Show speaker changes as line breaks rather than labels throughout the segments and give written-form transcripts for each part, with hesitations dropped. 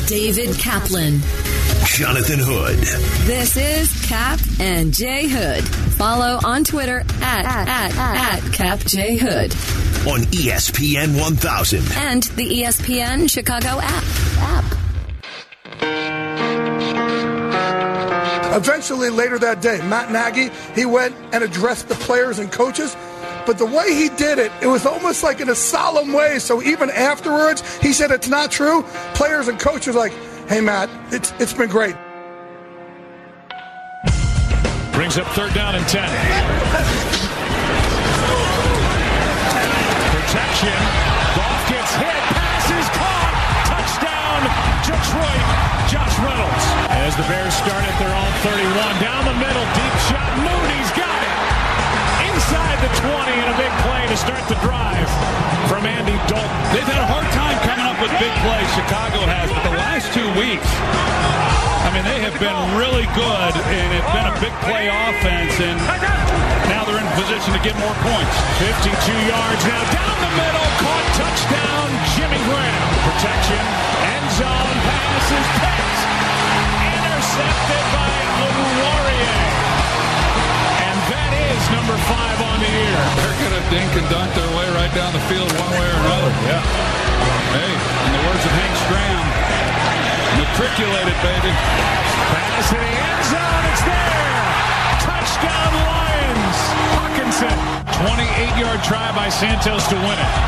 David Kaplan.
Jonathan Hood.
This is Cap and J Hood. Follow on Twitter at Cap J Hood.
On ESPN 1000.
And the ESPN Chicago app.
Eventually, later that day, Matt Nagy, he went and addressed the players and coaches. But the way he did it, it was almost like in a solemn way. So even afterwards, he said it's not true. Players and coaches like, hey, Matt, it's been great.
Brings up 3rd down and 10. Protection. Goff gets hit. Pass is caught. Touchdown, Detroit. Josh Reynolds. As the Bears start at their own 31. Down the middle. Deep shot. Mooney's got it. Inside the 20 and a big play to start the drive from Andy Dalton.
They've had a hard time coming up with big plays. Chicago has, but the last 2 weeks, I mean, they have been really good, and it's been a big play offense, and now they're in position to get more points.
52 yards now, down the middle, caught, touchdown, Jimmy Graham. Protection, end zone, pass is picked, intercepted by Laurier. And that is number 5 on the year.
They're going to dink and dunk their way right down the field one way or another.
Yeah.
Hey, in the words of Hank Stram, matriculated, baby.
Pass in the end zone. It's there. Touchdown, Lions. Hawkinson. 28-yard try by Santos to win it.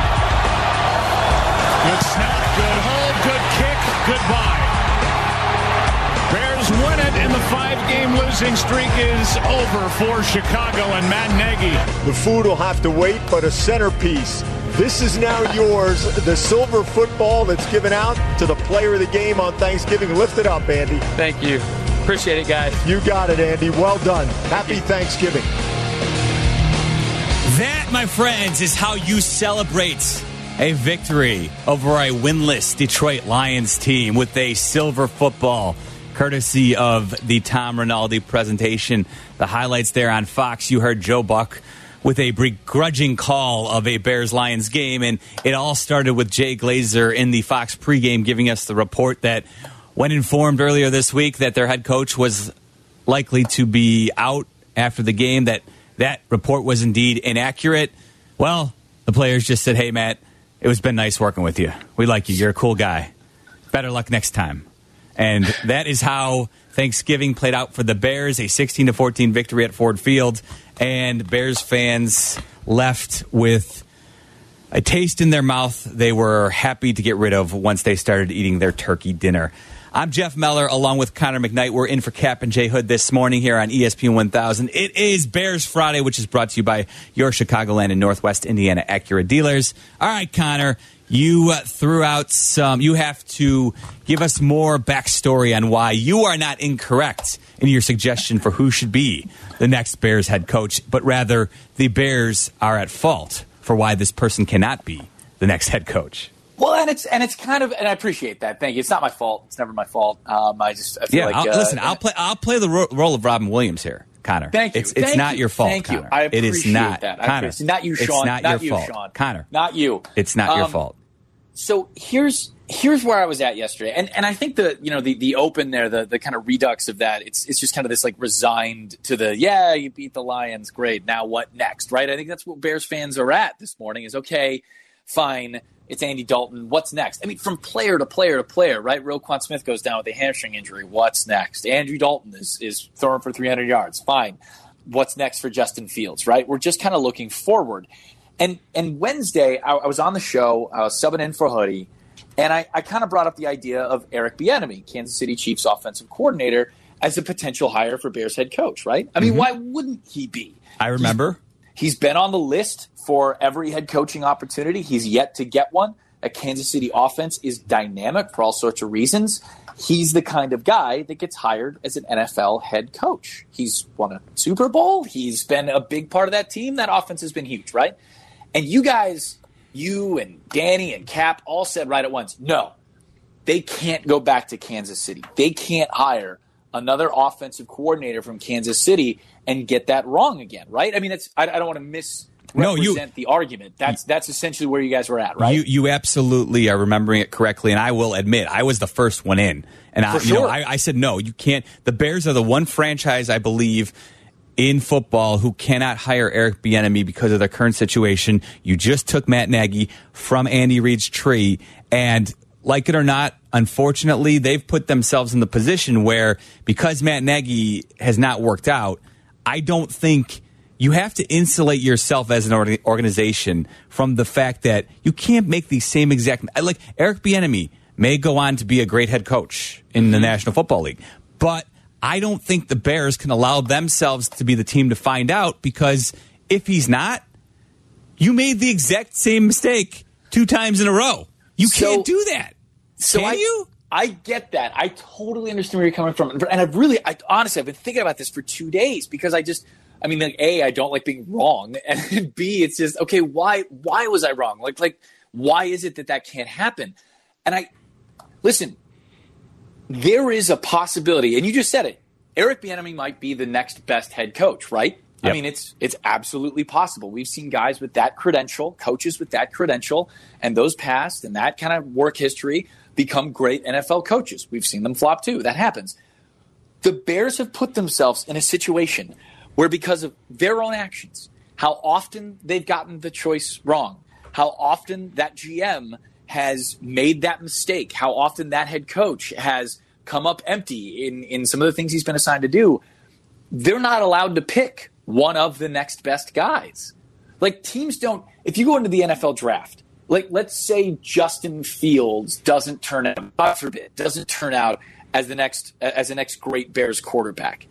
Good snap, good hold, good kick, goodbye. Bears win it, and the 5-game losing streak is over for Chicago and Matt Nagy.
The food will have to wait, but a centerpiece. This is now yours, the silver football that's given out to the player of the game on Thanksgiving. Lift it up, Andy.
Thank you. Appreciate it, guys.
You got it, Andy. Well done. Happy Thanksgiving.
That, my friends, is how you celebrate a victory over a winless Detroit Lions team with a silver football, courtesy of the Tom Rinaldi presentation. The highlights there on Fox. You heard Joe Buck with a begrudging call of a Bears-Lions game, and it all started with Jay Glazer in the Fox pregame giving us the report that when informed earlier this week that their head coach was likely to be out after the game, that report was indeed inaccurate. Well, the players just said, hey, Matt, it was been nice working with you. We like you. You're a cool guy. Better luck next time. And that is how Thanksgiving played out for the Bears, a 16-14 victory at Ford Field. And Bears fans left with a taste in their mouth they were happy to get rid of once they started eating their turkey dinner. I'm Jeff Meller, along with Connor McKnight. We're in for Cap and J Hood this morning here on ESPN 1000. It is Bears Friday, which is brought to you by your Chicagoland and Northwest Indiana Acura dealers. All right, Connor, you threw out some. You have to give us more backstory on why you are not incorrect in your suggestion for who should be the next Bears head coach, but rather the Bears are at fault for why this person cannot be the next head coach.
Well, and it's kind of, and I appreciate that. Thank you. It's not my fault. It's never my fault. I feel like
listen. I'll play the role of Robin Williams here, Connor.
Thank you.
It's not your fault.
Thank
Connor.
you. I appreciate
it is not
that.
Connor.
It's not you, Sean.
It's not your
you,
fault,
Sean.
Connor.
Not you.
It's not your fault.
So here's where I was at yesterday, and I think the open there, the kind of redux of that, it's just kind of this like resigned to the you beat the Lions, great, now what next, right? I think that's what Bears fans are at this morning. Is okay, fine. It's Andy Dalton. What's next? I mean, from player to player to player, right? Roquan Smith goes down with a hamstring injury. What's next? Andrew Dalton is throwing for 300 yards. Fine. What's next for Justin Fields, right? We're just kind of looking forward. And Wednesday, I was on the show. I was subbing in for Hoodie, and I kind of brought up the idea of Eric Bieniemy, Kansas City Chiefs offensive coordinator, as a potential hire for Bears head coach, right? I mean, why wouldn't he be?
I remember.
He's been on the list for every head coaching opportunity. He's yet to get one. A Kansas City offense is dynamic for all sorts of reasons. He's the kind of guy that gets hired as an NFL head coach. He's won a Super Bowl. He's been a big part of that team. That offense has been huge, right? And you guys, you and Danny and Cap all said right at once, no, they can't go back to Kansas City. They can't hire another offensive coordinator from Kansas City and get that wrong again, right? I mean, I don't want to represent the argument. That's essentially where you guys were at, right?
You absolutely are remembering it correctly, and I will admit I was the first one in, and I said no, you can't. The Bears are the one franchise I believe in football who cannot hire Eric Bieniemy because of their current situation. You just took Matt Nagy from Andy Reid's tree, and like it or not, unfortunately, they've put themselves in the position where because Matt Nagy has not worked out, I don't think. You have to insulate yourself as an organization from the fact that you can't make these same exact... Like, Eric Bieniemy may go on to be a great head coach in the National Football League, but I don't think the Bears can allow themselves to be the team to find out, because if he's not, you made the exact same mistake 2 times in a row. You can't do that. Can you?
I get that. I totally understand where you're coming from. And honestly, I've been thinking about this for 2 days because A, I don't like being wrong, and B, it's just, okay, why was I wrong? Like, why is it that can't happen? And listen, there is a possibility, and you just said it, Eric Bieniemy might be the next best head coach, right? Yep. I mean, it's absolutely possible. We've seen guys with that credential, coaches with that credential, and those past and that kind of work history become great NFL coaches. We've seen them flop too. That happens. The Bears have put themselves in a situation where, because of their own actions, how often they've gotten the choice wrong, how often that GM has made that mistake, how often that head coach has come up empty in some of the things he's been assigned to do, they're not allowed to pick one of the next best guys. Like, teams don't – if you go into the NFL draft, like, let's say Justin Fields doesn't turn out, God forbid, doesn't turn out as the next great Bears quarterback,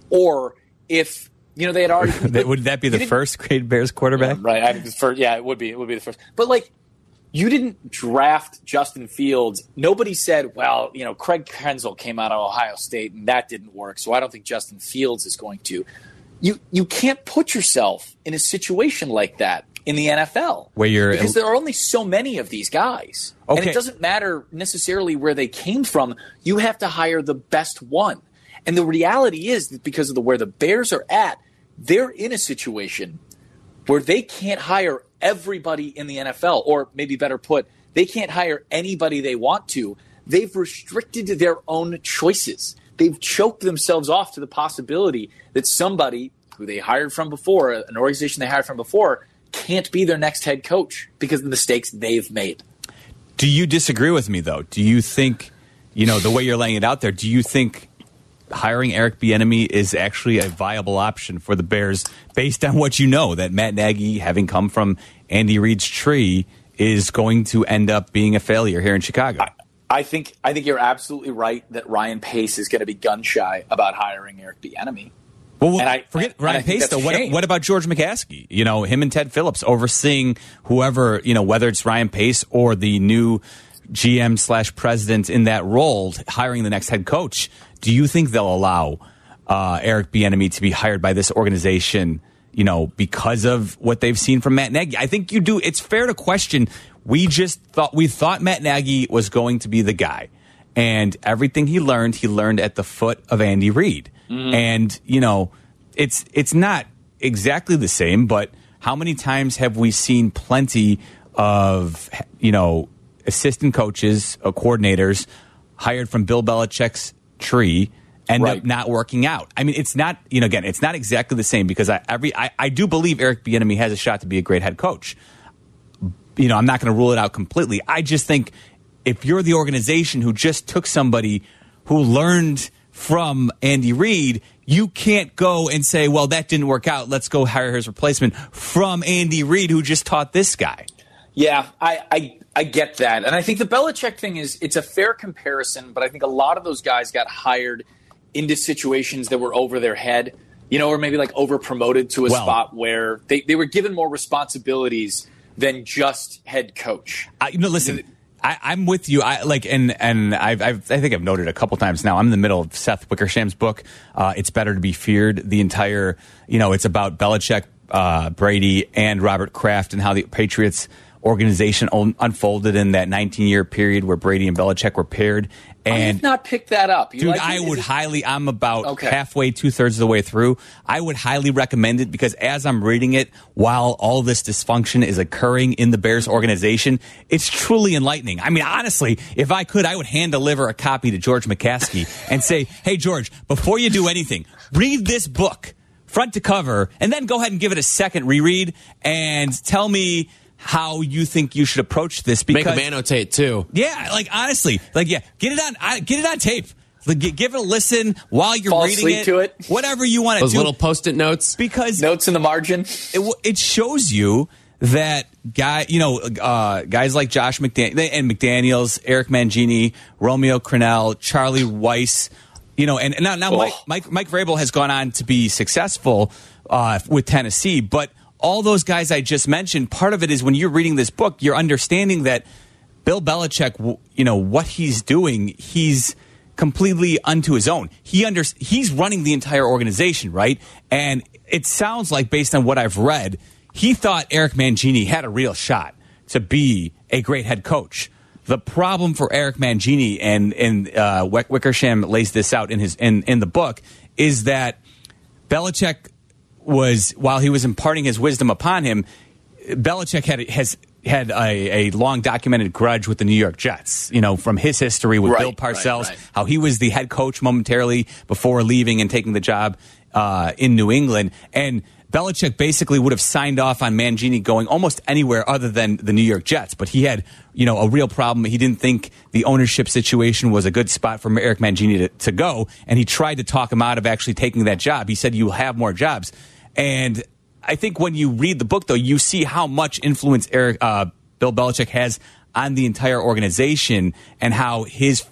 or if – they had already.
Would that be the first great Bears quarterback?
Yeah, right. It would be the first. But you didn't draft Justin Fields. Nobody said, well, Craig Krenzel came out of Ohio State and that didn't work, so I don't think Justin Fields is going to. You can't put yourself in a situation like that in the NFL because there are only so many of these guys, and it doesn't matter necessarily where they came from. You have to hire the best one. And the reality is that because of where the Bears are at, they're in a situation where they can't hire everybody in the NFL, or maybe better put, they can't hire anybody they want to. They've restricted their own choices. They've choked themselves off to the possibility that somebody who they hired from before, an organization they hired from before, can't be their next head coach because of the mistakes they've made.
Do you disagree with me, though? Do you think, the way you're laying it out there, do you think hiring Eric Bieniemy is actually a viable option for the Bears based on what that Matt Nagy, having come from Andy Reid's tree, is going to end up being a failure here in Chicago?
I think you're absolutely right that Ryan Pace is going to be gun shy about hiring Eric Bieniemy.
Well, forget Ryan Pace, though. What about George McCaskey? Him and Ted Phillips overseeing whoever, whether it's Ryan Pace or the new GM/president in that role, hiring the next head coach. Do you think they'll allow Eric Bieniemy to be hired by this organization, because of what they've seen from Matt Nagy? I think you do. It's fair to question. We thought Matt Nagy was going to be the guy, and everything he learned at the foot of Andy Reid. Mm-hmm. And it's not exactly the same, but how many times have we seen plenty of assistant coaches, coordinators hired from Bill Belichick's tree end up not working out? I mean, it's not, it's not exactly the same, because I do believe Eric Bieniemy has a shot to be a great head coach. I'm not going to rule it out completely. I just think if you're the organization who just took somebody who learned from Andy Reid, you can't go and say, well, that didn't work out, let's go hire his replacement from Andy Reid, who just taught this guy.
Yeah, I get that. And I think the Belichick thing it's a fair comparison, but I think a lot of those guys got hired into situations that were over their head, or maybe over promoted to a spot where they were given more responsibilities than just head coach.
Listen, I'm with you. I think I've noted a couple times now. I'm in the middle of Seth Wickersham's book. It's Better to Be Feared. The entire, it's about Belichick, Brady, and Robert Kraft, and how the Patriots organization unfolded in that 19-year period where Brady and Belichick were paired. And
I have not picked that up.
Dude, I'm about halfway, 2/3 of the way through. I would highly recommend it because as I'm reading it, while all this dysfunction is occurring in the Bears organization, it's truly enlightening. I mean, honestly, if I could, I would hand deliver a copy to George McCaskey and say, hey, George, before you do anything, read this book front to cover and then go ahead and give it a second reread and tell me how you think you should approach this. Because,
make them annotate too.
Yeah, like honestly, like get it on tape. Like, give it a listen while you're
Fall
reading
asleep to it.
Whatever you want to do.
Those little Post-it notes.
Because
notes in the margin.
It shows you that guys like Josh McDaniels, Eric Mangini, Romeo Crennel, Charlie Weiss, and now Mike Vrabel has gone on to be successful with Tennessee, but all those guys I just mentioned, part of it is when you're reading this book, you're understanding that Bill Belichick, what he's doing, he's completely unto his own. He's running the entire organization, right? And it sounds like, based on what I've read, he thought Eric Mangini had a real shot to be a great head coach. The problem for Eric Mangini, and Wickersham lays this out in the book, is that Belichick while he was imparting his wisdom upon him, Belichick had a long documented grudge with the New York Jets, from his history with Bill Parcells, how he was the head coach momentarily before leaving and taking the job in New England. And Belichick basically would have signed off on Mangini going almost anywhere other than the New York Jets. But he had, a real problem. He didn't think the ownership situation was a good spot for Eric Mangini to go. And he tried to talk him out of actually taking that job. He said, you'll have more jobs. And I think when you read the book, though, you see how much influence Bill Belichick has on the entire organization and how his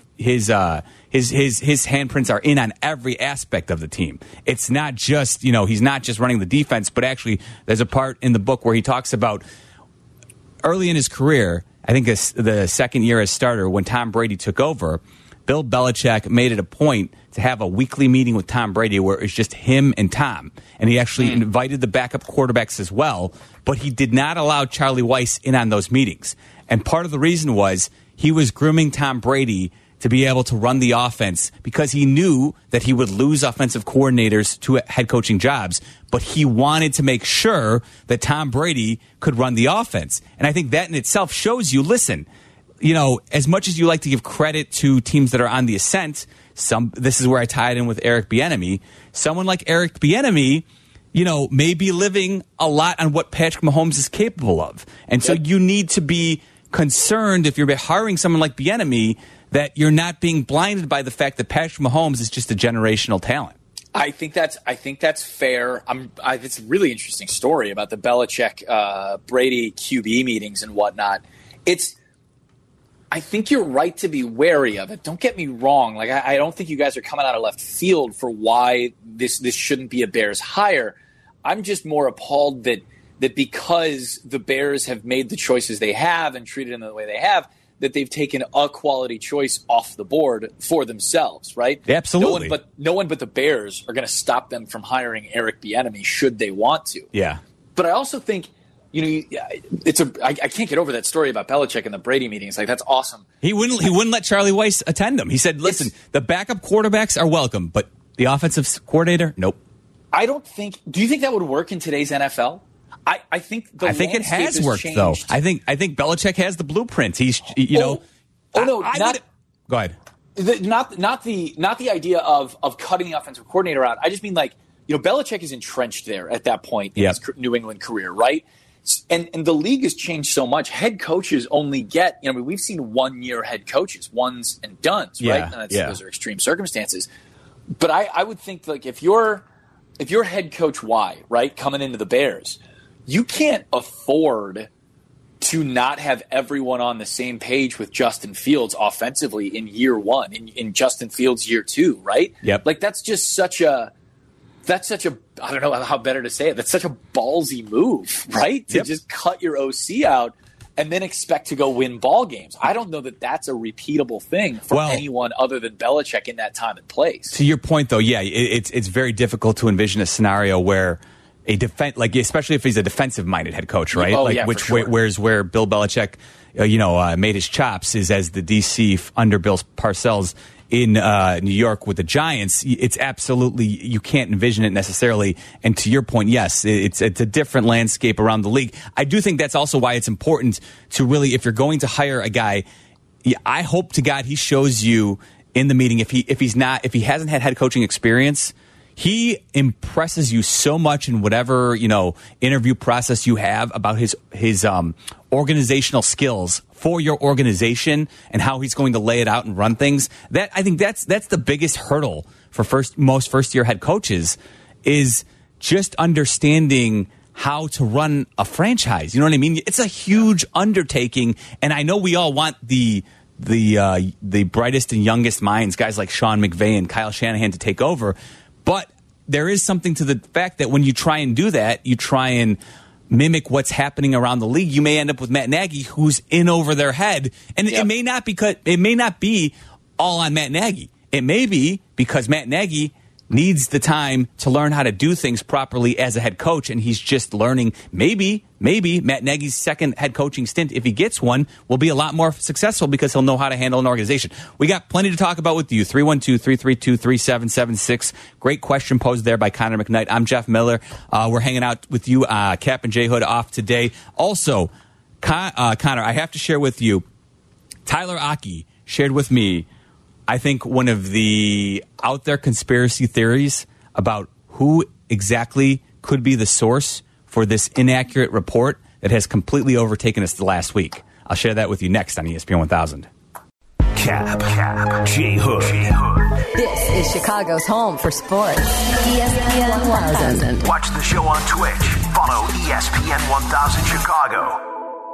handprints are in on every aspect of the team. It's not just, he's not just running the defense, but actually there's a part in the book where he talks about early in his career, I think the second year as starter, when Tom Brady took over, Bill Belichick made it a point to have a weekly meeting with Tom Brady where it was just him and Tom. And he actually invited the backup quarterbacks as well, but he did not allow Charlie Weiss in on those meetings. And part of the reason was he was grooming Tom Brady to be able to run the offense because he knew that he would lose offensive coordinators to head coaching jobs, but he wanted to make sure that Tom Brady could run the offense. And I think that in itself shows you, listen, as much as you like to give credit to teams that are on the ascent, this is where I tie it in with Eric Bieniemy. Someone like Eric Bieniemy, may be living a lot on what Patrick Mahomes is capable of. And so you need to be concerned if you're hiring someone like Bieniemy that you're not being blinded by the fact that Patrick Mahomes is just a generational talent.
I think that's fair. It's a really interesting story about the Belichick Brady QB meetings and whatnot. I think you're right to be wary of it. Don't get me wrong. Like I don't think you guys are coming out of left field for why this shouldn't be a Bears hire. I'm just more appalled that because the Bears have made the choices they have and treated them the way they have, that they've taken a quality choice off the board for themselves, right?
Absolutely.
No one but the Bears are going to stop them from hiring Eric Bieniemy should they want to.
Yeah.
But I also think, I can't get over that story about Belichick and the Brady meetings. Like, that's awesome.
He wouldn't let Charlie Weiss attend them. He said, listen, the backup quarterbacks are welcome, but the offensive coordinator, nope.
Do you think that would work in today's NFL? I think it has
worked,
changed.
though. I think Belichick has the blueprint. He's,
go ahead. Not the idea of cutting the offensive coordinator out. I just mean Belichick is entrenched there at that point in his New England career, right? And the league has changed so much. Head coaches only get, we've seen 1 year head coaches, ones and dones, right? And those are extreme circumstances. But I would think if you're head coach Y, right, coming into the Bears, you can't afford to not have everyone on the same page with Justin Fields offensively in year one, in Justin Fields year two, right?
Yep.
That's just such a I don't know how better to say it. That's such a ballsy move, right? To just cut your OC out and then expect to go win ball games. I don't know that that's a repeatable thing for anyone other than Belichick in that time and place.
To your point, though, it's very difficult to envision a scenario where a defense, like especially if he's a defensive-minded head coach, right?
Oh,
like
yeah,
which
for sure.
where Bill Belichick, made his chops is as the DC under Bill Parcells in New York with the Giants. It's absolutely, you can't envision it necessarily. And to your point, yes, it's a different landscape around the league. I do think that's also why it's important to really, if you're going to hire a guy, I hope to God he shows you in the meeting, if he hasn't had head coaching experience, he impresses you so much in whatever, interview process you have about his organizational skills for your organization and how he's going to lay it out and run things. That I think that's the biggest hurdle for most first-year head coaches is just understanding how to run a franchise. You know what I mean? It's a huge undertaking, and I know we all want the brightest and youngest minds, guys like Sean McVay and Kyle Shanahan, to take over. But there is something to the fact that when you try and do that, you try and mimic what's happening around the league. You may end up with Matt Nagy, who's in over their head, and it may not be all on Matt Nagy. It may be because Matt Nagy needs the time to learn how to do things properly as a head coach, and he's just learning. Maybe Matt Nagy's second head coaching stint, if he gets one, will be a lot more successful because he'll know how to handle an organization. We got plenty to talk about with you. 312-332-3776. Great question posed there by Connor McKnight. I'm Jeff Miller. We're hanging out with you. Cap and J Hood off today. Also, Connor, I have to share with you, Tyler Aki shared with me, I think, one of the out there conspiracy theories about who exactly could be the source for this inaccurate report that has completely overtaken us the last week. I'll share that with you next on ESPN 1000.
Cap, J Hood.
This is Chicago's home for sports. ESPN 1000.
Watch the show on Twitch. Follow ESPN 1000 Chicago.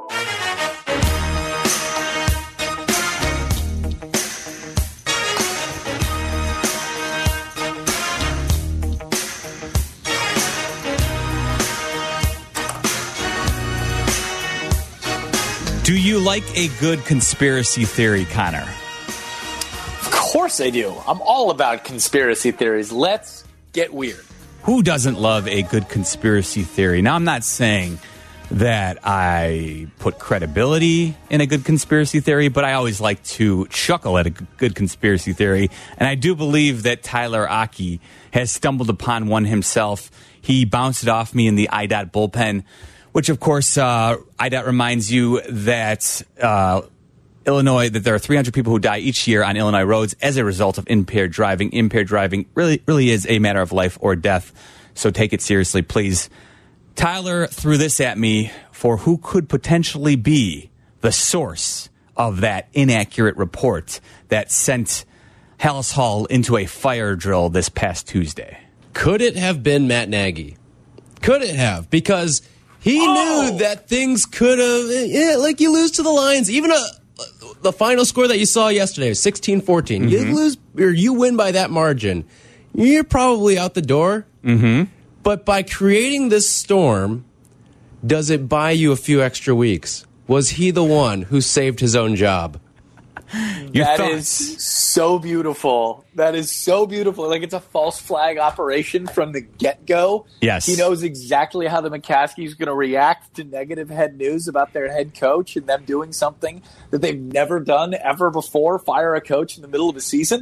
Do you like a good conspiracy theory, Connor?
Of course I do. I'm all about conspiracy theories. Let's get weird.
Who doesn't love a good conspiracy theory? Now, I'm not saying that I put credibility in a good conspiracy theory, but I always like to chuckle at a good conspiracy theory. And I do believe that Tyler Aki has stumbled upon one himself. He bounced it off me in the IDOT bullpen, which, of course, IDOT reminds you that Illinois, that there are 300 people who die each year on Illinois roads as a result of impaired driving. Impaired driving really is a matter of life or death, so take it seriously, please. Tyler threw this at me for who could potentially be the source of that inaccurate report that sent Hallis Hall into a fire drill this past Tuesday.
Could it have been Matt Nagy? Could it have? Because he knew that things could have, like you lose to the Lions. Even the final score that you saw yesterday was 16-14. Mm-hmm. You lose or you win by that margin, you're probably out the door.
Mm-hmm.
But by creating this storm, does it buy you a few extra weeks? Was he the one who saved his own job?
That is so beautiful. That is so beautiful. Like, it's a false flag operation from the get-go.
Yes.
He knows exactly how the McCaskies going to react to negative head news about their head coach and them doing something that they've never done ever before, fire a coach in the middle of a season.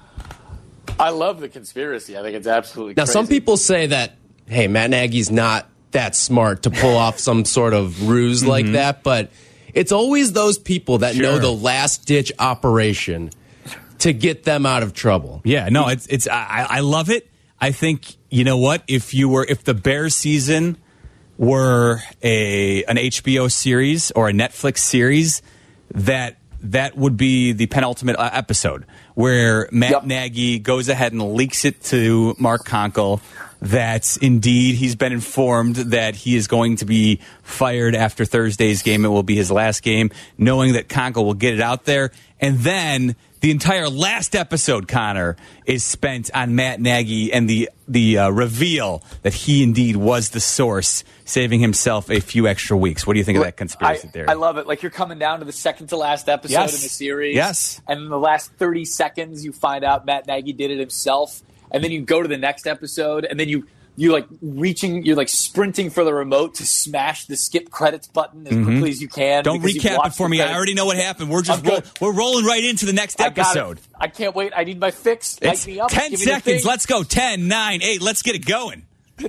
I love the conspiracy. I think it's absolutely crazy.
Now, some people say that, hey, Matt Nagy's not that smart to pull off some sort of ruse like that, but it's always those people that know the last-ditch operation to get them out of trouble.
Yeah, no, I love it. I think, you know what, if the Bears season were an HBO series or a Netflix series, that would be the penultimate episode where Matt Nagy goes ahead and leaks it to Mark Conkle that indeed he's been informed that he is going to be fired after Thursday's game. It will be his last game, knowing that Conkle will get it out there. And then the entire last episode, Connor, is spent on Matt Nagy and the reveal that he indeed was the source, saving himself a few extra weeks. What do you think of that conspiracy theory?
I love it. Like, you're coming down to the second to last episode in the series.
Yes.
And in the last 30 seconds, you find out Matt Nagy did it himself. And then you go to the next episode, and then you you like you're like sprinting for the remote to smash the skip credits button as quickly as you can.
Don't recap it for me. I already know what happened. We're just we're rolling right into the next episode.
I can't wait. I need my fix. Light me up.
10 seconds. Let's go. 10, 9, 8. Let's get it going.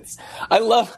I love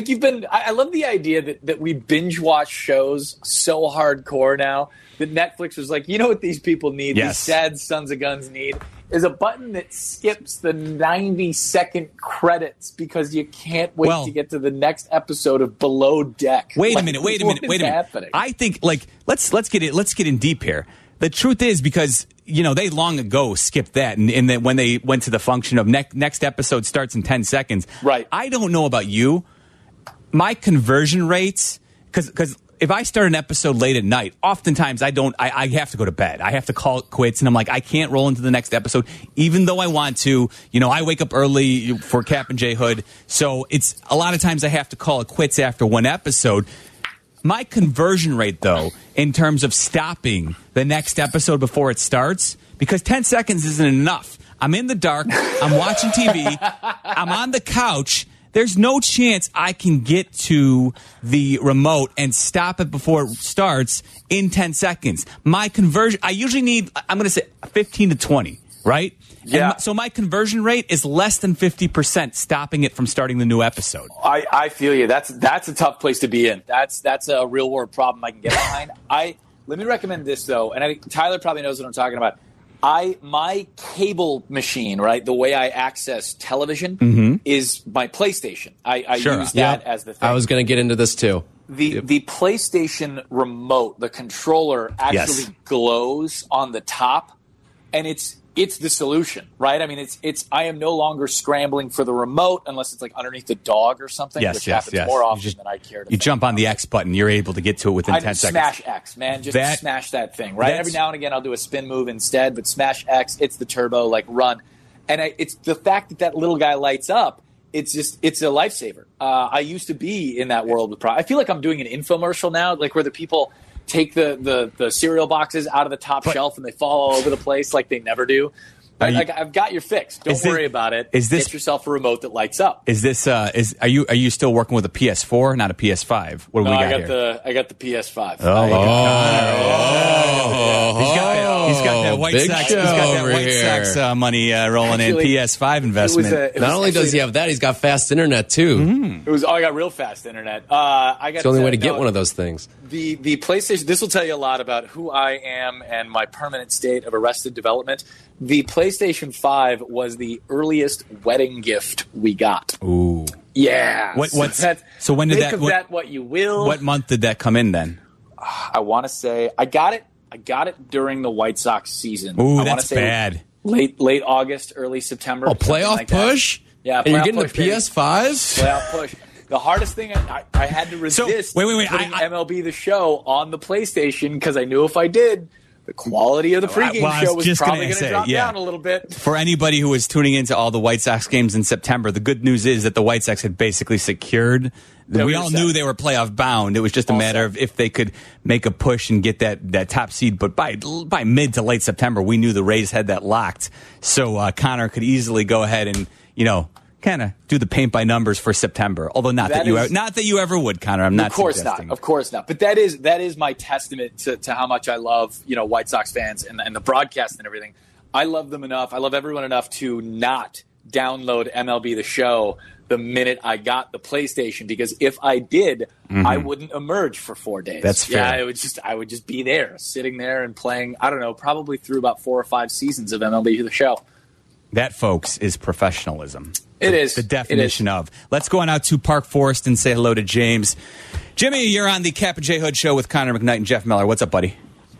the idea that we binge watch shows so hardcore now that Netflix was like, you know what these people need, these sad sons of guns need, is a button that skips the 90-second credits because you can't wait to get to the next episode of Below Deck.
Wait a minute.
Happening?
I think let's get in deep here. The truth is, because they long ago skipped that, and then when they went to the function of next episode starts in 10 seconds.
Right.
I don't know about you. My conversion rates, because if I start an episode late at night, oftentimes I have to go to bed. I have to call it quits, and I'm like, I can't roll into the next episode, even though I want to. I wake up early for Cap and J Hood, so it's a lot of times I have to call it quits after one episode. My conversion rate, though, in terms of stopping the next episode before it starts, because 10 seconds isn't enough. I'm in the dark. I'm watching TV. I'm on the couch. There's no chance I can get to the remote and stop it before it starts in 10 seconds. My conversion, I usually need, I'm going to say 15 to 20, right?
Yeah.
So my conversion rate is less than 50% stopping it from starting the new episode.
I feel you. That's a tough place to be in. That's a real world problem I can get behind. Let me recommend this though, and I think Tyler probably knows what I'm talking about. My cable machine, right? The way I access television is my PlayStation. I use that as the thing.
I was going to get into this too.
The PlayStation remote, the controller actually glows on the top, and it's the solution, right? I mean, I am no longer scrambling for the remote unless it's like underneath the dog or something, which happens more often than I care to.
You jump on the X button, you're able to get to it within 10 seconds.
Smash X, man. Just smash that thing, right? Every now and again, I'll do a spin move instead, but smash X, it's the turbo, run. And it's the fact that little guy lights up, it's a lifesaver. I used to be in that world with I feel like I'm doing an infomercial now, where the people take the cereal boxes out of the top shelf and they fall all over the place like they never do. I've got your fix. Don't worry about it. Get yourself a remote that lights up.
Is this are you still working with a PS4, not a PS5? What do we got here?
I got the PS5.
He's got that White Sox. He's got that White Sox money rolling in. PS5 investment.
Not only does he have that, he's got fast internet too.
I got real fast internet. It's
the only way to get one of those things.
The PlayStation. This will tell you a lot about who I am and my permanent state of arrested development. The PlayStation 5 was the earliest wedding gift we got.
Ooh.
Yeah.
So when did
think of that what you will.
What month did that come in then?
I want to say I got it during the White Sox season.
Ooh, that's bad.
Late August, early September.
Oh, playoff push?
Yeah,
and you're getting the PS5s?
Playoff push. The hardest thing I had to resist putting MLB The Show on the PlayStation because I knew if I did, the quality of the pregame show was probably going to drop down a little bit.
For anybody who was tuning into all the White Sox games in September, the good news is that the White Sox had basically secured. We all knew they were playoff bound. It was just a matter of if they could make a push and get that top seed. But by mid to late September, we knew the Rays had that locked. So Connor could easily go ahead and kind of do the paint by numbers for September. Although not that you ever would, Connor. I'm not.
Of course not. But that is my testament to how much I love White Sox fans and the broadcast and everything. I love them enough. I love everyone enough to not download MLB The Show the minute I got the PlayStation, because if I did, I wouldn't emerge for 4 days.
That's fair.
Yeah, I would just be there, sitting there and playing. I don't know, probably through about 4 or 5 seasons of MLB The Show.
That, folks, is professionalism.
It is.
The definition of. Let's go on out to Park Forest and say hello to James. Jimmy, you're on the Cap and J Hood Show with Connor McKnight and Jeff Miller. What's up, buddy?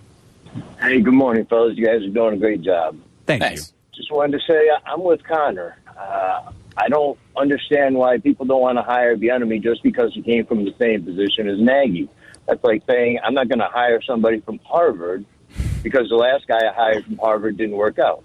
Hey, good morning, fellas. You guys are doing a great job.
Thank you.
Just wanted to say I'm with Connor. I don't understand why people don't want to hire Bieniemy just because he came from the same position as Nagy. That's like saying I'm not going to hire somebody from Harvard because the last guy I hired from Harvard didn't work out.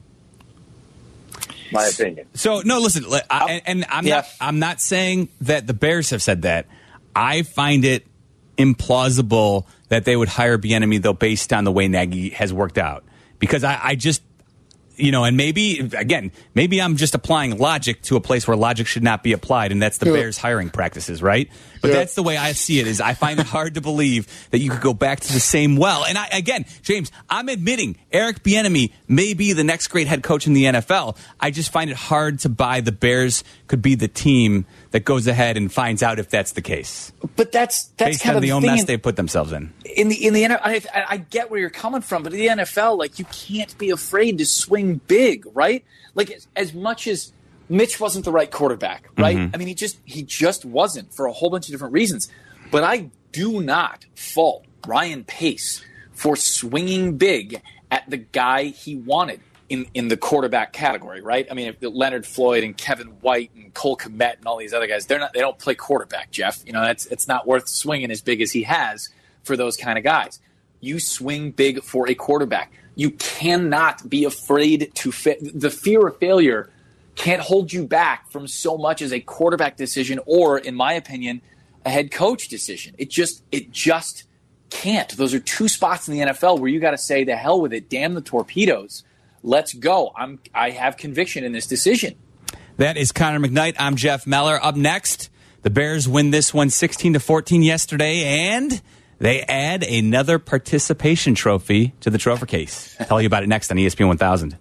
My opinion.
So no, listen, I'm not saying that the Bears have said that. I find it implausible that they would hire Bieniemy though, based on the way Nagy has worked out, because I just and maybe I'm just applying logic to a place where logic should not be applied, and that's the Bears hiring practices, right? But that's the way I see it. Is I find it hard to believe that you could go back to the same well. And James, I'm admitting Eric Bieniemy may be the next great head coach in the NFL. I just find it hard to buy the Bears could be the team that goes ahead and finds out if that's the case.
But that's
based
kind
on
of
the own mess they put themselves in.
In the NFL, I get where you're coming from, but in the NFL, like, you can't be afraid to swing big, right? Like, as much as Mitch wasn't the right quarterback, right?
Mm-hmm.
I mean, he just wasn't for a whole bunch of different reasons. But I do not fault Ryan Pace for swinging big at the guy he wanted in the quarterback category, right? I mean, Leonard Floyd and Kevin White and Cole Kmet and all these other guys, they don't play quarterback, Jeff. It's not worth swinging as big as he has for those kind of guys. You swing big for a quarterback. You cannot be afraid to fit. The fear of failure can't hold you back from so much as a quarterback decision or, in my opinion, a head coach decision. It just can't. Those are two spots in the NFL where you got to say, the hell with it, damn the torpedoes. Let's go. I have conviction in this decision.
That is Connor McKnight. I'm Jeff Meller. Up next, the Bears win this one 16-14 yesterday, and they add another participation trophy to the trophy case. Tell you about it next on ESPN 1000.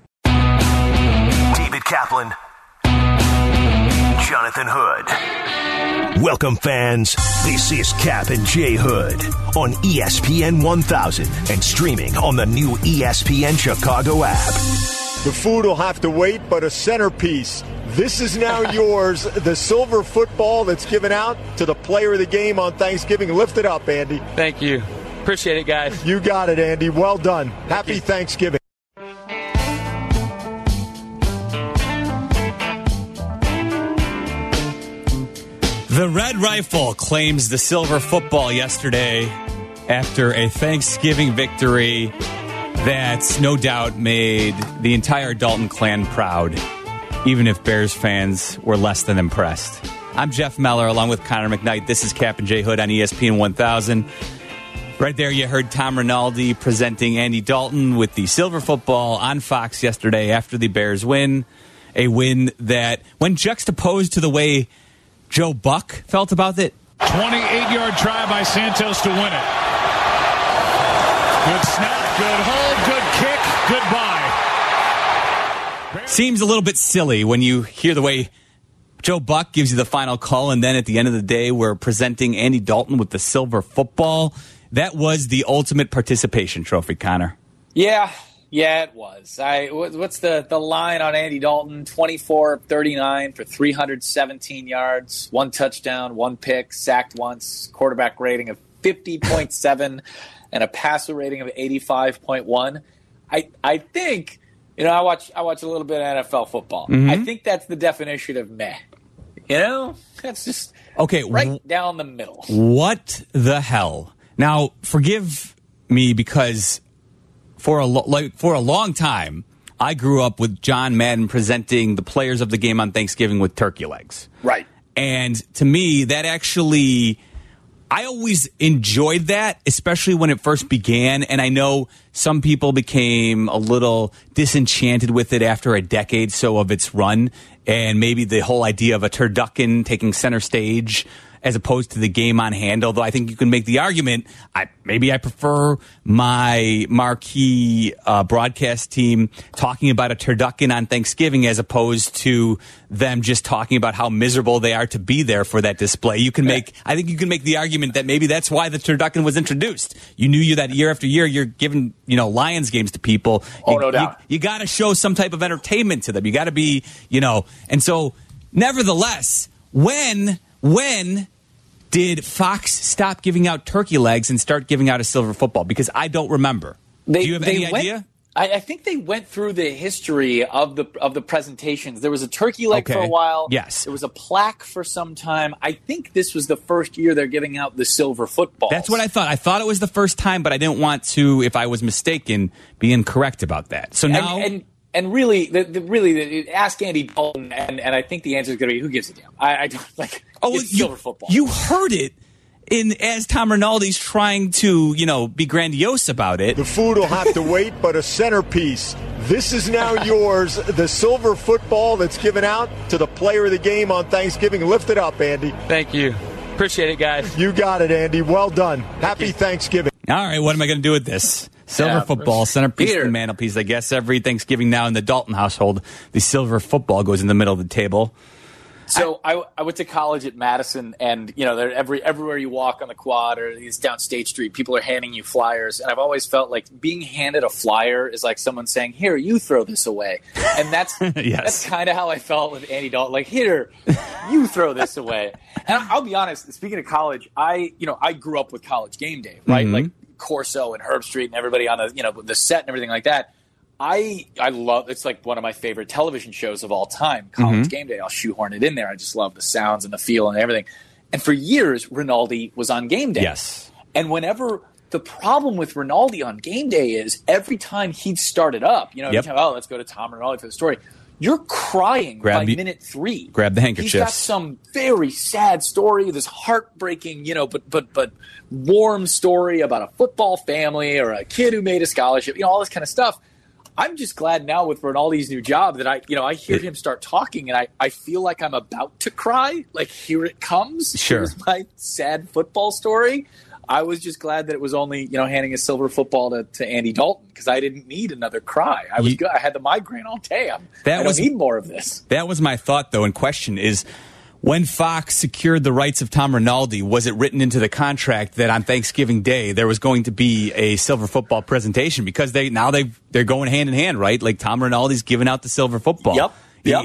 David Kaplan, Jonathan Hood. Welcome, fans. This is Cap and J Hood on ESPN 1000 and streaming on the new ESPN Chicago app.
The food will have to wait, but a centerpiece. This is now yours, the silver football that's given out to the player of the game on Thanksgiving. Lift it up, Andy.
Thank you. Appreciate it, guys.
You got it, Andy. Well done. Happy Thanksgiving.
The Red Rifle claims the silver football yesterday after a Thanksgiving victory that no doubt made the entire Dalton clan proud, even if Bears fans were less than impressed. I'm Jeff Meller along with Connor McKnight. This is Cap and J Hood on ESPN 1000. Right there you heard Tom Rinaldi presenting Andy Dalton with the silver football on Fox yesterday after the Bears win. A win that, when juxtaposed to the way Joe Buck felt about it.
28-yard try by Santos to win it. Good snap, good hold, good kick, goodbye.
Seems a little bit silly when you hear the way Joe Buck gives you the final call, and then at the end of the day, we're presenting Andy Dalton with the silver football. That was the ultimate participation trophy, Connor.
Yeah, it was. What's the line on Andy Dalton? 24 of 39 for 317 yards, 1 touchdown, 1 pick, sacked once, quarterback rating of 50.7, and a passer rating of 85.1. I think, I watch a little bit of NFL football. Mm-hmm. I think that's the definition of meh. That's just right down the middle.
What the hell? Now, forgive me because for a long time, I grew up with John Madden presenting the players of the game on Thanksgiving with turkey legs.
Right.
And to me, that actually, I always enjoyed that, especially when it first began. And I know some people became a little disenchanted with it after a decade so of its run. And maybe the whole idea of a turducken taking center stage as opposed to the game on hand, although I think you can make the argument, maybe I prefer my marquee broadcast team talking about a turducken on Thanksgiving as opposed to them just talking about how miserable they are to be there for that display. I think you can make the argument that maybe that's why the turducken was introduced. You knew that year after year you're giving, Lions games to people.
No doubt.
You got to show some type of entertainment to them. You got to be, and so nevertheless, when did Fox stop giving out turkey legs and start giving out a silver football? Because I don't remember. Do you have any idea?
I think they went through the history of the presentations. There was a turkey leg for a while.
Yes.
There was a plaque for some time. I think this was the first year they're giving out the silver football.
That's what I thought. I thought it was the first time, but I didn't want to, if I was mistaken, be incorrect about that. So now...
And really, ask Andy Dalton, and I think the answer is going to be, who gives a damn? I don't like. It's silver football.
You heard it as Tom Rinaldi's trying to, be grandiose about it.
The food will have to wait, but a centerpiece. This is now yours, the silver football that's given out to the player of the game on Thanksgiving. Lift it up, Andy.
Thank you. Appreciate it, guys.
You got it, Andy. Well done. Happy Thanksgiving.
All right, what am I going to do with this? Silver football, centerpiece of the mantelpiece. I guess every Thanksgiving now in the Dalton household, the silver football goes in the middle of the table.
So I went to college at Madison, and everywhere you walk on the quad or down State Street, people are handing you flyers, and I've always felt like being handed a flyer is like someone saying, "Here, you throw this away," and that's that's kind of how I felt with Andy Dalton. Like, "Here, you throw this away." And I'll be honest. Speaking of college, I grew up with College Game Day, right?
Mm-hmm.
Like Corso and Herb Street and everybody on the set and everything like that. I love, it's like one of my favorite television shows of all time, College Game Day. I'll shoehorn it in there. I just love the sounds and the feel and everything. And for years, Rinaldi was on Game Day.
Yes.
And whenever the problem with Rinaldi on Game Day is every time he'd start it up, every time, let's go to Tom Rinaldi for the story, you're crying by minute 3.
Grab the handkerchiefs.
He's got some very sad story, this heartbreaking, but warm story about a football family or a kid who made a scholarship, all this kind of stuff. I'm just glad now with Rinaldi's new job that I hear him start talking and I feel like I'm about to cry. Like, here it comes.
Sure.
Here's my sad football story. I was just glad that it was only, handing a silver football to Andy Dalton because I didn't need another cry. I was good. I had the migraine all day. I don't need more of this.
That was my thought, though, and question is, when Fox secured the rights of Tom Rinaldi, was it written into the contract that on Thanksgiving Day there was going to be a silver football presentation? Because they're going hand in hand, right? Like Tom Rinaldi's giving out the silver football.
Yep.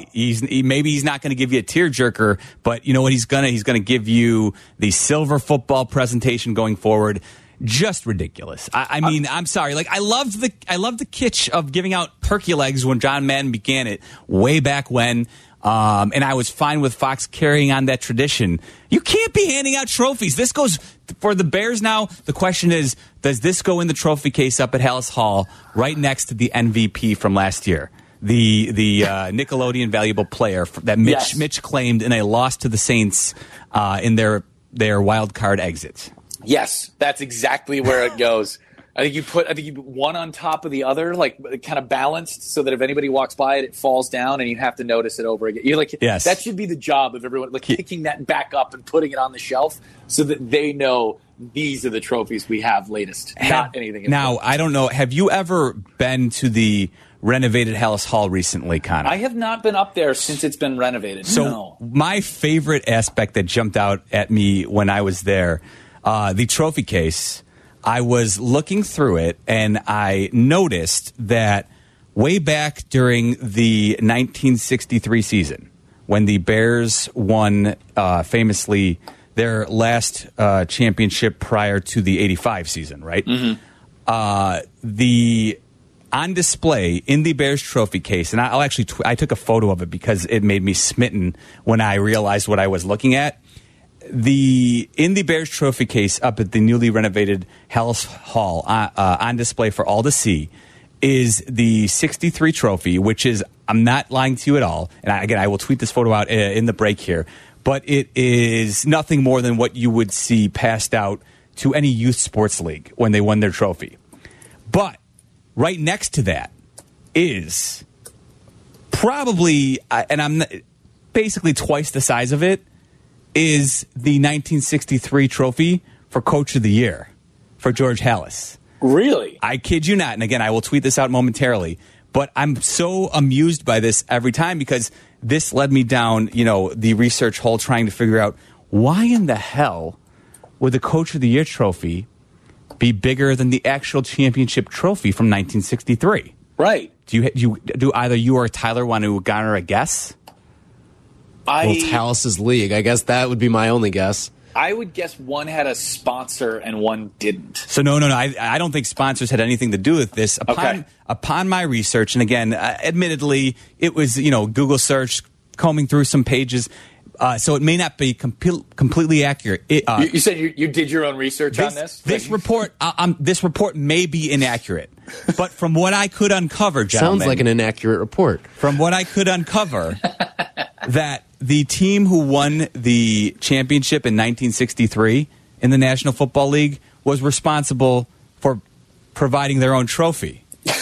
Maybe he's not going to give you a tearjerker, but you know what he's gonna give you the silver football presentation going forward. Just ridiculous. I mean, I'm sorry. Like I loved the kitsch of giving out turkey legs when John Madden began it way back when. And I was fine with Fox carrying on that tradition. You can't be handing out trophies. This goes for the Bears now. The question is, does this go in the trophy case up at Hallis Hall right next to the MVP from last year? The Nickelodeon valuable player that Mitch claimed in a loss to the Saints in their wild card exit.
Yes, that's exactly where it goes. I think you put one on top of the other, like kind of balanced, so that if anybody walks by it, it falls down, and you have to notice it over again. You're like, that should be the job of everyone, like picking that back up and putting it on the shelf, so that they know these are the trophies we have latest, not anything else.
Now, I don't know. Have you ever been to the renovated Hallis Hall recently, Connor?
I have not been up there since it's been renovated.
So my favorite aspect that jumped out at me when I was there, the trophy case. I was looking through it, and I noticed that way back during the 1963 season, when the Bears won famously their last championship prior to the 85 season, right? The on display in the Bears trophy case, and I'll actually I took a photo of it because it made me smitten when I realized what I was looking at. In the Bears trophy case up at the newly renovated Hallis Hall on display for all to see is the 63 trophy, which is, I'm not lying to you at all, and I will tweet this photo out in the break here, but it is nothing more than what you would see passed out to any youth sports league when they won their trophy. But right next to that is probably, and I'm basically twice the size of it, is the 1963 trophy for Coach of the Year for George Halas.
Really?
I kid you not. And again, I will tweet this out momentarily. But I'm so amused by this every time because this led me down, the research hole trying to figure out why in the hell would the Coach of the Year trophy be bigger than the actual championship trophy from 1963?
Right.
Do either you or Tyler want to garner a guess?
Well, it's Hallis's league. I guess that would be my only guess.
I would guess one had a sponsor and one didn't.
So no. I don't think sponsors had anything to do with this. Upon my research, and again, admittedly, it was Google search, combing through some pages, so it may not be completely accurate.
You said you did your own research on this?
This report may be inaccurate, but from what I could uncover, gentlemen,
sounds like an inaccurate report.
From what I could uncover, that the team who won the championship in 1963 in the National Football League was responsible for providing their own trophy.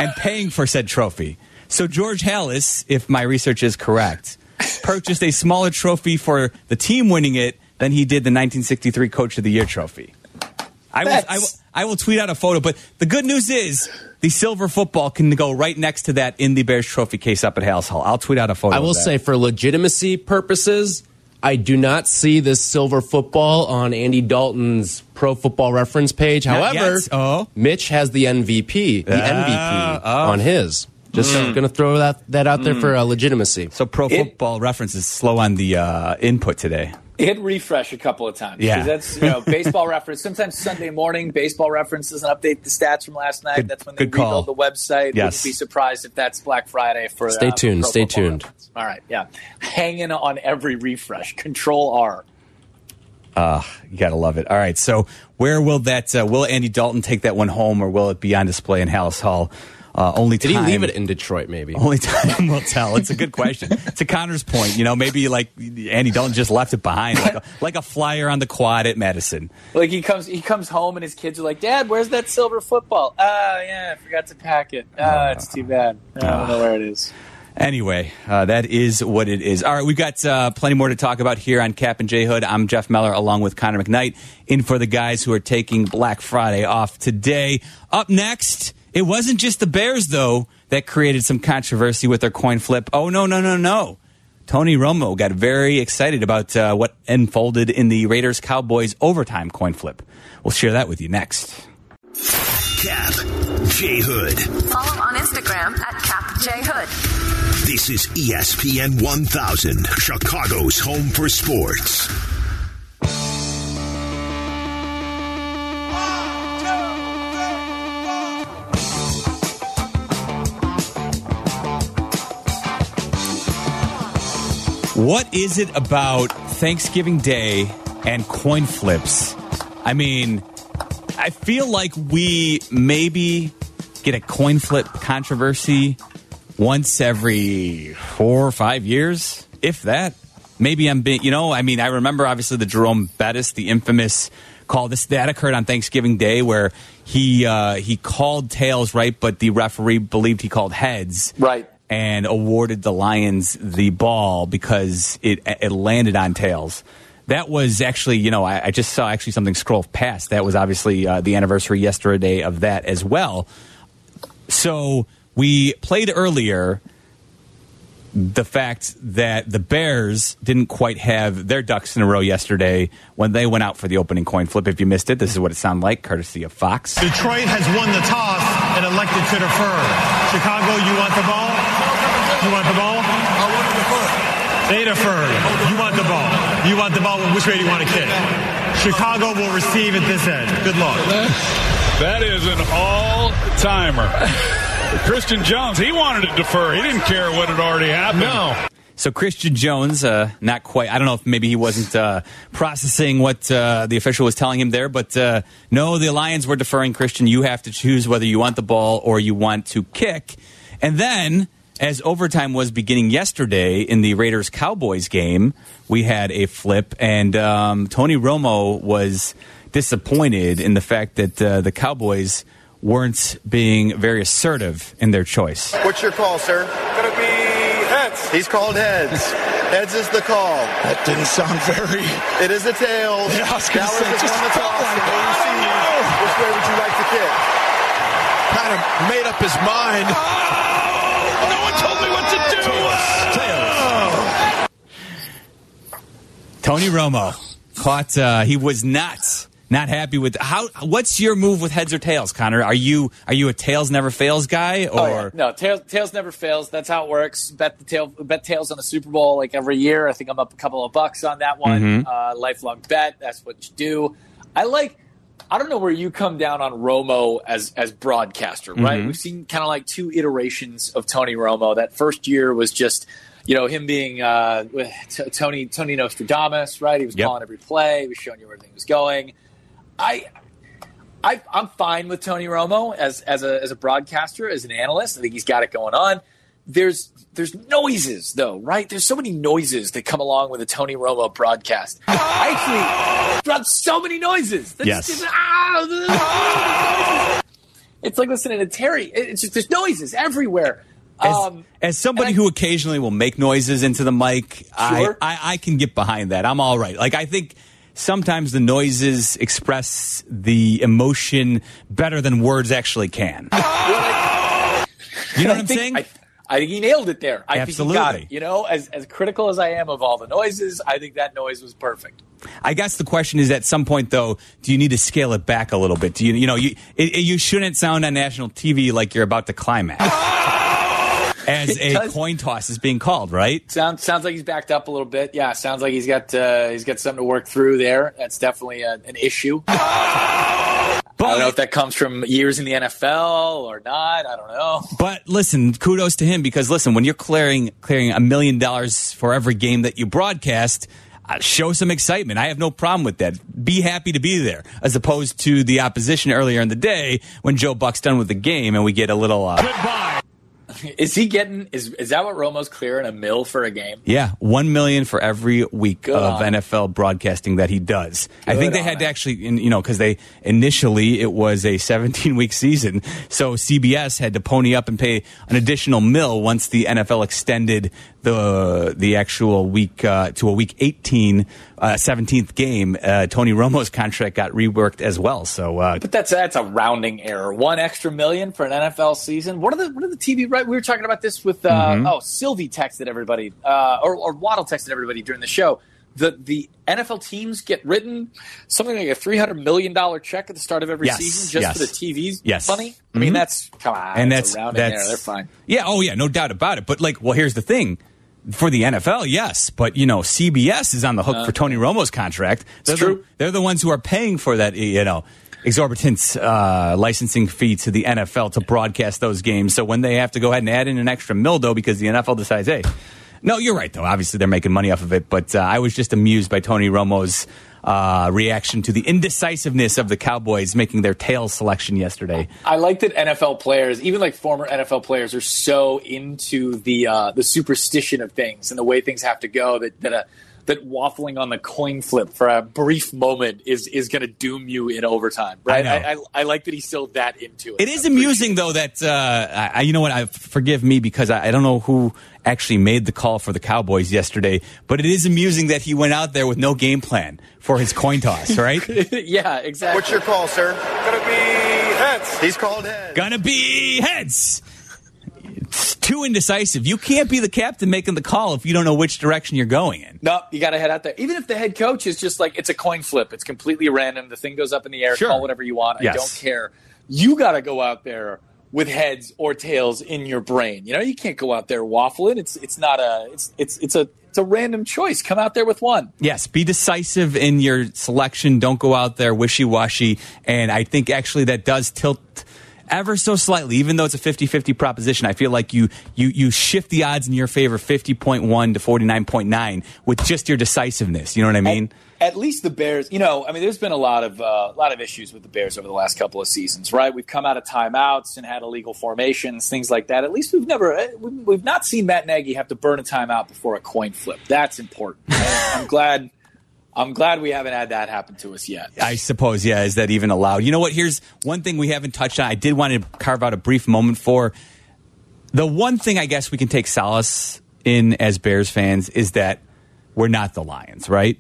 and paying for said trophy. So George Halas, if my research is correct, purchased a smaller trophy for the team winning it than he did the 1963 Coach of the Year trophy. I will tweet out a photo, but the good news is the silver football can go right next to that in the Bears trophy case up at Halas Hall. I'll tweet out a photo.
I will say, for legitimacy purposes, I do not see this silver football on Andy Dalton's Pro Football Reference page. However, Mitch has the MVP, on his. Just going to throw that out there for legitimacy.
So Pro Football Reference is slow on the input today.
Hit refresh a couple of times.
Yeah.
That's, Baseball Reference. Sometimes Sunday morning, Baseball Reference doesn't update the stats from last night. That's when they rebuild the website.
Yes.
Wouldn't be surprised if that's Black Friday for
Stay tuned. Stay tuned.
Reference. All right, yeah. Hanging on every refresh. Control R.
You got to love it. All right, so where will will Andy Dalton take that one home, or will it be on display in Halas Hall? Only time.
Did he leave it in Detroit, maybe?
Only time will tell. It's a good question. To Connor's point, maybe like Andy Dalton just left it behind, like a flyer on the quad at Madison.
Like he comes home and his kids are like, "Dad, where's that silver football?" Yeah, I forgot to pack it. It's too bad. I don't know where it is.
Anyway, that is what it is. All right, we've got plenty more to talk about here on Cap and J Hood. I'm Jeff Meller along with Connor McKnight, in for the guys who are taking Black Friday off today. Up next, it wasn't just the Bears, though, that created some controversy with their coin flip. Oh, no. Tony Romo got very excited about what unfolded in the Raiders-Cowboys overtime coin flip. We'll share that with you next.
Cap J Hood.
Follow on Instagram at CapJHood.
This is ESPN 1000, Chicago's home for sports.
What is it about Thanksgiving Day and coin flips? I mean, I feel like we maybe get a coin flip controversy once every 4 or 5 years, if that. Maybe I'm being, I remember obviously the Jerome Bettis, the infamous call. That occurred on Thanksgiving Day where he called tails, right, but the referee believed he called heads.
Right.
And awarded the Lions the ball because it landed on tails. That was actually, I just saw actually something scroll past. That was obviously the anniversary yesterday of that as well. So we played earlier the fact that the Bears didn't quite have their ducks in a row yesterday when they went out for the opening coin flip. If you missed it, this is what it sounded like, courtesy of Fox.
Detroit has won the toss and elected to defer. Chicago, you want the ball? You want the ball?
I want to defer.
They deferred. You want the ball. You want the ball. Which way do you want to kick? Chicago will receive at this end. Good luck.
That is an all-timer. Christian Jones, he wanted to defer. He didn't care what had already happened.
No.
So Christian Jones, not quite. I don't know if maybe he wasn't processing what the official was telling him there, but no, the Lions were deferring. Christian, you have to choose whether you want the ball or you want to kick. And then, as overtime was beginning yesterday in the Raiders-Cowboys game, we had a flip, and Tony Romo was disappointed in the fact that the Cowboys weren't being very assertive in their choice.
What's your call, sir?
Gonna be heads.
He's called heads. Heads is the call.
That didn't sound very.
It is a tails.
Yeah, I was gonna
Dallas
say,
has
just
won the
felt
toss.
like,
And we'll see which way would you like to kick?
Kind of made up his mind.
No one told me what to do.
Tony Romo caught. He was not happy with what's your move with heads or tails, Connor? Are you a tails never fails guy, or
no? Tails never fails. That's how it works. Bet tails on the Super Bowl like every year. I think I'm up a couple of bucks on that one. Lifelong bet. That's what you do. I don't know where you come down on Romo as broadcaster, right? We've seen kind of like two iterations of Tony Romo. That first year was just, him being Tony Nostradamus, right? He was calling every play. He was showing you where everything was going. I'm fine with Tony Romo as a broadcaster, as an analyst. I think he's got it going on. There's noises, though, right? There's so many noises that come along with a Tony Romo broadcast. I actually brought so many noises. It's like listening to Terry. It's just there's noises everywhere.
As somebody who occasionally will make noises into the mic,
Sure.
I can get behind that. I'm all right. Like, I think sometimes the noises express the emotion better than words actually can. You know what I'm saying?
I think he nailed it there. I
Absolutely.
think he got it. You know, as critical as I am of all the noises, I think that noise was perfect.
I guess the question is, at some point, though, do you need to scale it back a little bit? Do you shouldn't sound on national TV like you're about to climax. As a coin toss is being called, right?
Sounds like he's backed up a little bit. Yeah, sounds like he's got something to work through there. That's definitely an issue. I don't know if that comes from years in the NFL or not. I don't know.
But listen, kudos to him, because listen, when you're clearing $1 million for every game that you broadcast, show some excitement. I have no problem with that. Be happy to be there, as opposed to the opposition earlier in the day when Joe Buck's done with the game and we get a little
goodbye. Is he getting? Is that what Romo's clearing $1 million for a game?
Yeah, $1 million for every week of NFL broadcasting that he does. I think they had to actually, because it was a 17-week season, so CBS had to pony up and pay an additional $1 million once the NFL extended the actual week to a week 18, 17th game. Tony Romo's contract got reworked as well. So,
but that's a rounding error. $1 extra million for an NFL season. What are the TV right? We were talking about this with Sylvie texted everybody, or Waddle texted everybody during the show. The NFL teams get written something like a $300 million check at the start of every season just for the TV's money. I mean, that's come on, and that's a rounding error. They're fine.
Yeah, no doubt about it. But here's the thing. For the NFL, yes, but CBS is on the hook for Tony Romo's contract. That's true. They're the ones who are paying for that, exorbitant licensing fee to the NFL to broadcast those games. So when they have to go ahead and add in an extra $1 million because the NFL decides, hey, no, you're right though. Obviously, they're making money off of it. But I was just amused by Tony Romo's reaction to the indecisiveness of the Cowboys making their tails selection yesterday.
I like that NFL players, even like former NFL players, are so into the superstition of things and the way things have to go that waffling on the coin flip for a brief moment is going to doom you in overtime. Right? I like that he's still that into it.
It is amusing though that you know what? Forgive me because I don't know who actually made the call for the Cowboys yesterday, but it is amusing that he went out there with no game plan for his coin toss, right?
Yeah, exactly.
What's your call, sir? Gonna be heads. He's called heads.
Gonna be heads. It's too indecisive. You can't be the captain making the call if you don't know which direction you're going in.
No, you got to head out there. Even if the head coach is just like, it's a coin flip. It's completely random. The thing goes up in the air. Sure. Call whatever you want. Yes. I don't care. You got to go out there with heads or tails in your brain. You can't go out there waffling. It's a random choice. Come out there with one.
Yes, be decisive in your selection. Don't go out there wishy-washy. And I think actually that does tilt ever so slightly, even though it's a 50-50 proposition. I feel like you shift the odds in your favor 50.1 to 49.9 with just your decisiveness. You know what I mean?
At least the Bears, there's been a lot of issues with the Bears over the last couple of seasons, right? We've come out of timeouts and had illegal formations, things like that. At least we've not seen Matt Nagy have to burn a timeout before a coin flip. That's important. I'm glad we haven't had that happen to us yet.
I suppose, yeah. Is that even allowed? You know what? Here's one thing we haven't touched on. I did want to carve out a brief moment for. The one thing I guess we can take solace in as Bears fans is that we're not the Lions, right?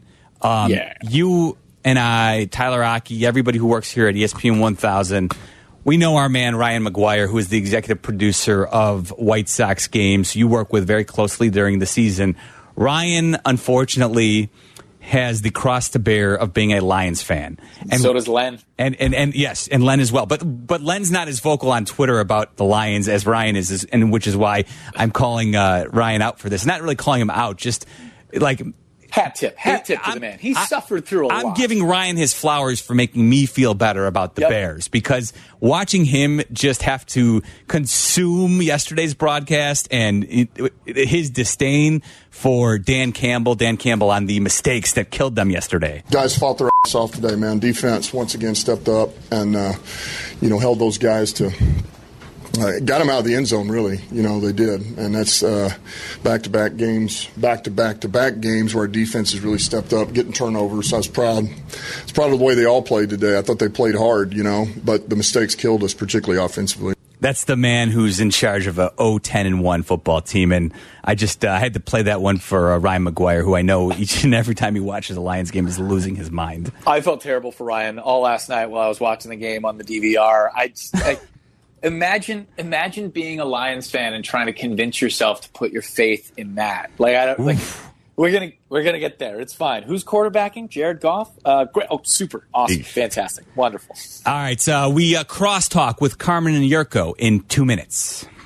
You and I, Tyler Aki, everybody who works here at ESPN 1000, we know our man Ryan McGuire, who is the executive producer of White Sox games. You work with very closely during the season. Ryan, unfortunately, has the cross to bear of being a Lions fan.
And so does Len.
And yes, and Len as well. But Len's not as vocal on Twitter about the Lions as Ryan is, and which is why I'm calling Ryan out for this. Not really calling him out, just like
hat tip to the man. He's suffered through a lot.
I'm giving Ryan his flowers for making me feel better about the Bears, because watching him just have to consume yesterday's broadcast and his disdain for Dan Campbell on the mistakes that killed them yesterday.
Guys fought their ass off today, man. Defense once again stepped up and held those guys to got them out of the end zone, really. They did. And that's back-to-back games where our defense has really stepped up, getting turnovers. So I was proud. It's proud of the way they all played today. I thought they played hard, but the mistakes killed us, particularly offensively.
That's the man who's in charge of a 0-10-1 football team, and I just I had to play that one for Ryan McGuire, who I know each and every time he watches a Lions game is losing his mind.
I felt terrible for Ryan all last night while I was watching the game on the DVR. I imagine being a Lions fan and trying to convince yourself to put your faith in Matt. We're gonna get there. It's fine. Who's quarterbacking? Jared Goff? Great. Oh, super. Awesome. Fantastic. Wonderful.
All right. So we crosstalk with Carmen and Yurko in 2 minutes.